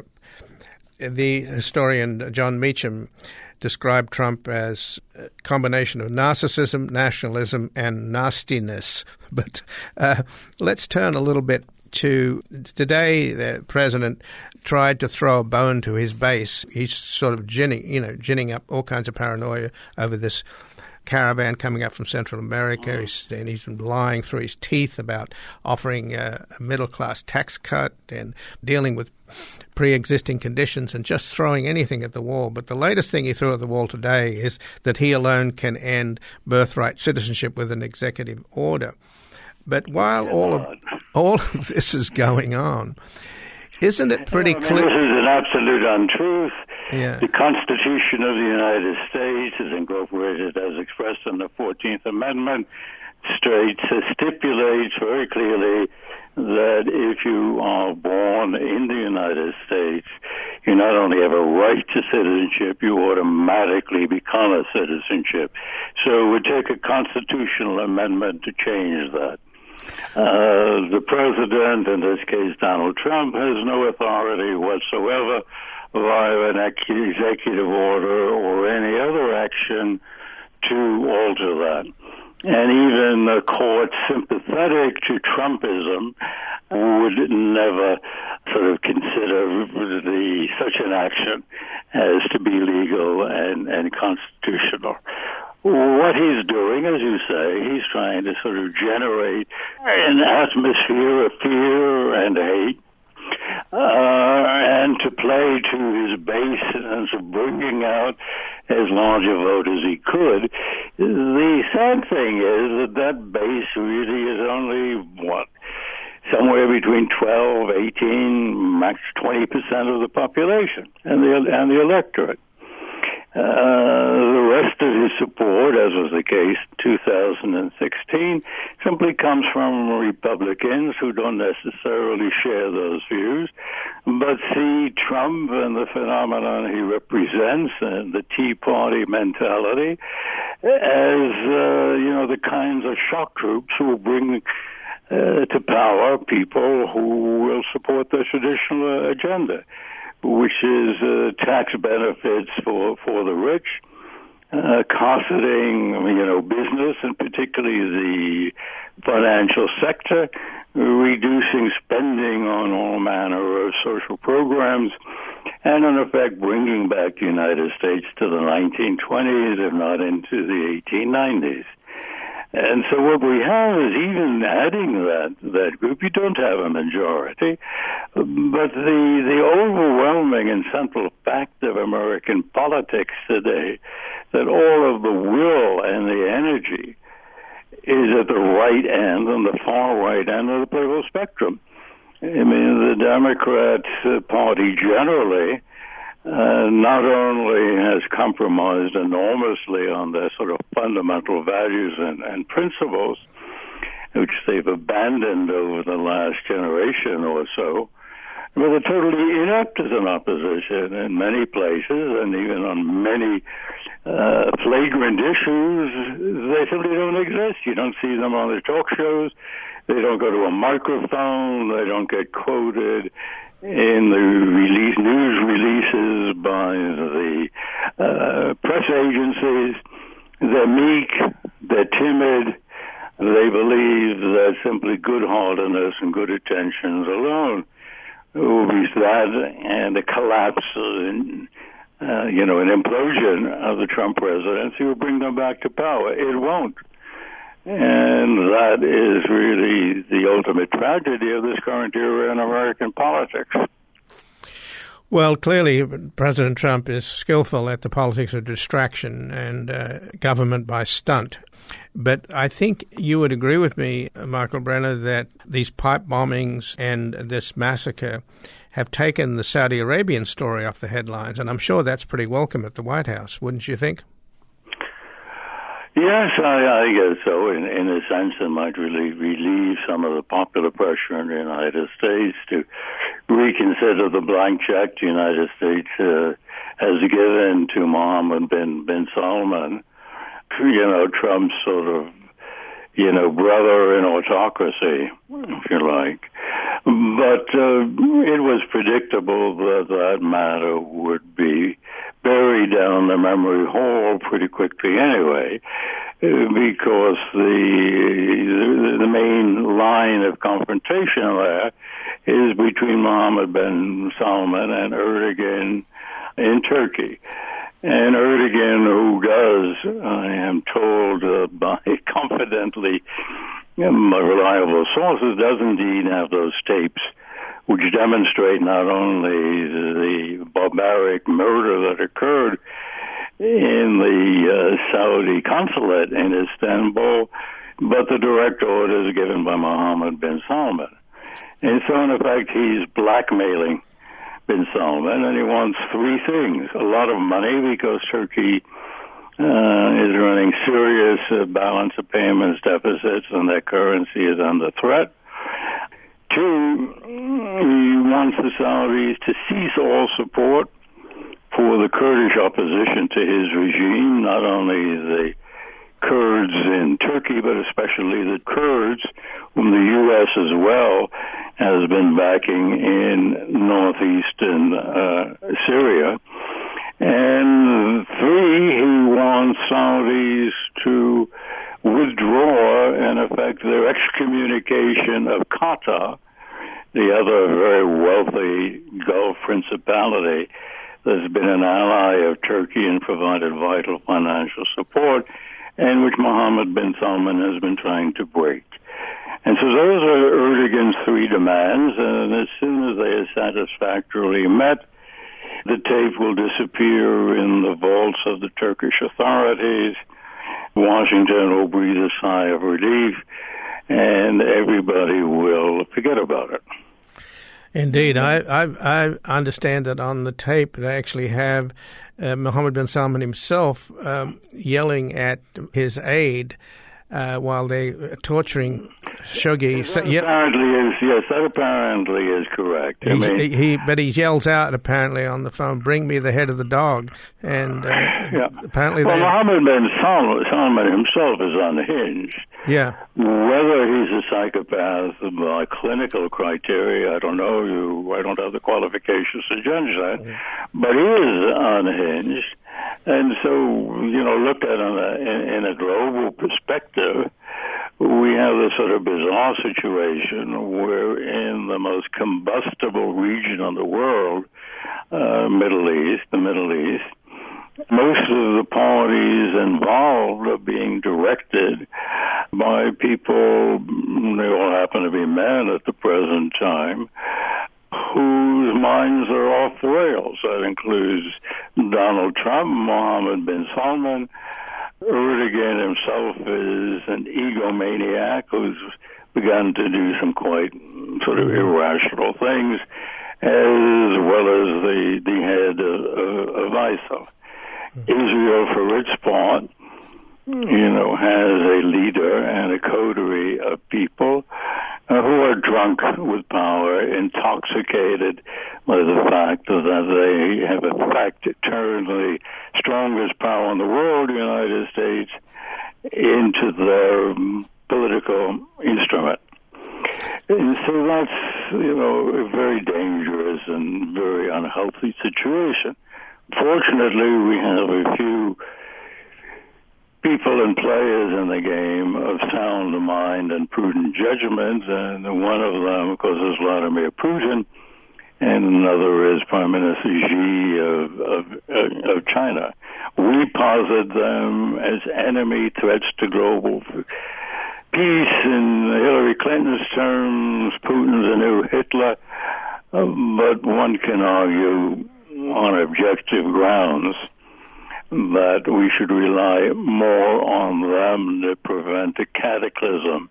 The historian John Meacham described Trump as a combination of narcissism, nationalism, and nastiness. But uh, let's turn a little bit to today. The president tried to throw a bone to his base. He's sort of ginning, you know, ginning up all kinds of paranoia over this caravan coming up from Central America. He's, and he's been lying through his teeth about offering a, a middle-class tax cut and dealing with pre-existing conditions and just throwing anything at the wall. But the latest thing he threw at the wall today is that he alone can end birthright citizenship with an executive order. But while all of all of this is going on, isn't it pretty I mean, clear? This is an absolute untruth. Yeah. The Constitution of the United States is incorporated as expressed in the fourteenth Amendment, states, stipulates very clearly that if you are born in the United States, you not only have a right to citizenship, you automatically become a citizenship. So it would take a constitutional amendment to change that. Uh, the president, in this case Donald Trump, has no authority whatsoever via an executive order or any other action to alter that. and even the courts sympathetic to Trumpism would never sort of consider the such an action as to be legal and, and constitutional. What he's doing, as you say, he's trying to sort of generate an atmosphere of fear and hate, uh, and to play to his base and so bringing out as large a vote as he could. The sad thing is that that base really is only, what, somewhere between twelve, eighteen, max twenty percent of the population and the, and the electorate. Uh, the rest of his support, as was the case in two thousand sixteen, simply comes from Republicans who don't necessarily share those views, but see Trump and the phenomenon he represents and the Tea Party mentality as, uh, you know, the kinds of shock troops who will bring uh, to power people who will support the traditional agenda, which is uh, tax benefits for, for the rich, uh, cosseting, you know, business, and particularly the financial sector, reducing spending on all manner of social programs, and in effect bringing back the United States to the nineteen twenties, if not into the eighteen nineties. And so what we have is, even adding that that group, you don't have a majority, but the the overwhelming and central fact of American politics today, that all of the will and the energy is at the right end, on the far right end of the political spectrum. I mean, the Democrat Party generally Uh, not only has compromised enormously on their sort of fundamental values and, and principles, which they've abandoned over the last generation or so, but they're totally inept as an opposition in many places, and even on many uh, flagrant issues, they simply don't exist. You don't see them on the talk shows. They don't go to a microphone. They don't get quoted in the release, news releases by the uh, press agencies. They're meek, they're timid, they believe that simply good-heartedness and good intentions alone will be that, and a collapse, in, uh, you know, an implosion of the Trump presidency will bring them back to power. It won't. And that is really the ultimate tragedy of this current era in American politics. Well, clearly, President Trump is skillful at the politics of distraction and uh, government by stunt. But I think you would agree with me, Michael Brenner, that these pipe bombings and this massacre have taken the Saudi Arabian story off the headlines, and I'm sure that's pretty welcome at the White House, wouldn't you think? Yes, I, I guess so. In, in a sense, it might really relieve some of the popular pressure in the United States to reconsider the blank check the United States uh, has given to Mohammed bin, bin Salman, you know, Trump's sort of, you know, brother in autocracy, if you like. But uh, it was predictable that that matter would be buried down the memory hole pretty quickly anyway, because the the main line of confrontation there is between Mohammed bin Salman and Erdogan in Turkey. And Erdogan, who does, I am told uh, by confidently reliable sources, does indeed have those tapes which demonstrate not only the barbaric murder that occurred in the uh, Saudi consulate in Istanbul, but the direct orders given by Mohammed bin Salman. And so, in effect, he's blackmailing bin Salman, and he wants three things. A lot of money, because Turkey uh, is running serious uh, balance of payments deficits, and their currency is under threat. Two, he wants the Saudis to cease all support for the Kurdish opposition to his regime, not only the Kurds in Turkey, but especially the Kurds, whom the U S as well has been backing in northeastern uh, Syria. And three, he wants Saudis to withdraw fact, their excommunication of Qatar, the other very wealthy Gulf principality that's been an ally of Turkey and provided vital financial support, and which Mohammed bin Salman has been trying to break. And so those are Erdogan's three demands, and as soon as they are satisfactorily met, the tape will disappear in the vaults of the Turkish authorities. Washington will breathe a sigh of relief, and everybody will forget about it. Indeed. I, I, I understand that on the tape they actually have uh, Mohammed bin Salman himself um, yelling at his aide uh, while they're torturing Khashoggi. So, yep. Apparently is, yes, that apparently is correct. I mean, he, he, but he yells out apparently on the phone, "Bring me the head of the dog." And uh, yeah. apparently well, they... Mohammed bin Salman, Salman himself is unhinged. Yeah. Whether he's a psychopath by clinical criteria, I don't know. You, I don't have the qualifications to judge that. Mm-hmm. But he is unhinged. And so, you know, looked at in a, in, in a global perspective, we have this sort of bizarre situation where in the most combustible region of the world, uh, Middle East, the Middle East, most of the parties involved are being directed by people, they all happen to be men at the present time, whose minds are off the rails. That includes Donald Trump, Mohammed bin Salman. Erdogan himself is an egomaniac who's begun to do some quite sort of irrational things, as well as the, the head of, of, of ISIL. Israel, for its part, you know, has a leader and a coterie of people uh, who are drunk with power, intoxicated by the fact that they have in fact turned the strongest power in the world, the United States, into their political instrument. And so that's, you know, a very dangerous and very unhealthy situation. Fortunately, we have a few people and players in the game of sound mind and prudent judgment, and one of them, of course, is Vladimir Putin, and another is Prime Minister Xi of, of, of China. We posit them as enemy threats to global peace. In Hillary Clinton's terms, Putin's a new Hitler, uh, but one can argue on objective grounds that we should rely more on them to prevent a cataclysm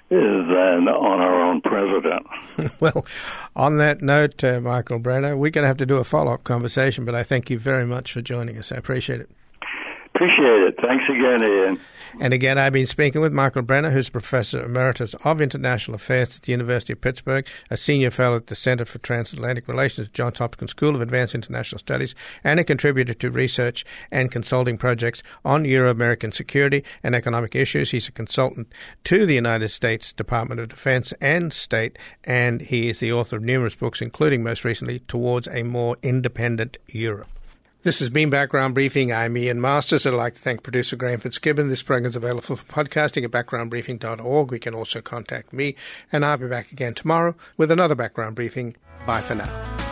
than on our own president. Well, on that note, uh, Michael Brenner, we're going to have to do a follow-up conversation, but I thank you very much for joining us. I appreciate it. Appreciate it. Thanks again, Ian. And again, I've been speaking with Michael Brenner, who's Professor Emeritus of International Affairs at the University of Pittsburgh, a Senior Fellow at the Center for Transatlantic Relations at Johns Hopkins School of Advanced International Studies, and a contributor to research and consulting projects on Euro-American security and economic issues. He's a consultant to the United States Department of Defense and State, and he is the author of numerous books, including most recently Towards a More Independent Europe. This has been Background Briefing. I'm Ian Masters. I'd like to thank producer Graham Fitzgibbon. This program is available for podcasting at background briefing dot org. We can also contact me, and I'll be back again tomorrow with another Background Briefing. Bye for now.